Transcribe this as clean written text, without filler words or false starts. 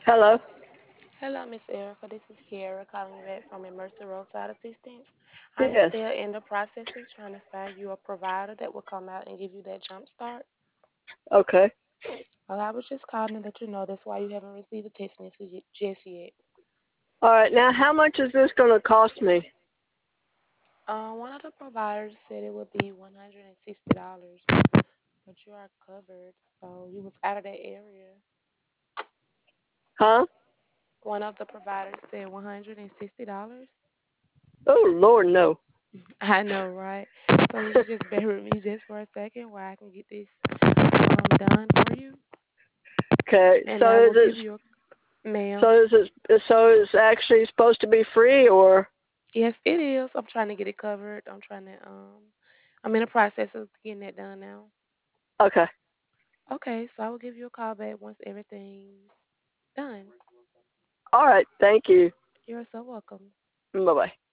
Hello. Hello, Miss Erica. This is Kiara calling you back from Immersive Roadside Assistance. I am Yes. still in the process of trying to find you a provider that will come out and give you that jump start. Okay. Well, I was just calling to let you know that's why you haven't received a text message just yet. All right. Now, how much is this going to cost me? One of the providers said it would be $160, but you are covered, so you was out of that area. Huh? One of the providers said $160. Oh, Lord, no. I know, right? So would you just bear with me just for a second while I can get this done for you? Okay. And I So is will it? give you a ma'am. So is it? So it's actually supposed to be free, or? Yes, it is. I'm trying to get it covered. I'm in the process of getting that done now. Okay. Okay, so I will give you a call back once everything's done. All right. Thank you. You're so welcome. Bye bye.